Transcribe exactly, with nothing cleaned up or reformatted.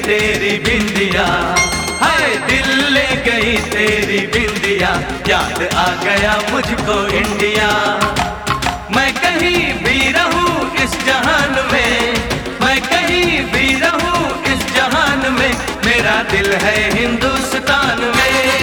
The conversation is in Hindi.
तेरी बिंदिया, हाय दिल ले गई तेरी बिंदिया, याद आ गया मुझको इंडिया। मैं कहीं भी रहूं इस जहान में, मैं कहीं भी रहूं इस जहान में, मेरा दिल है हिंदुस्तान में।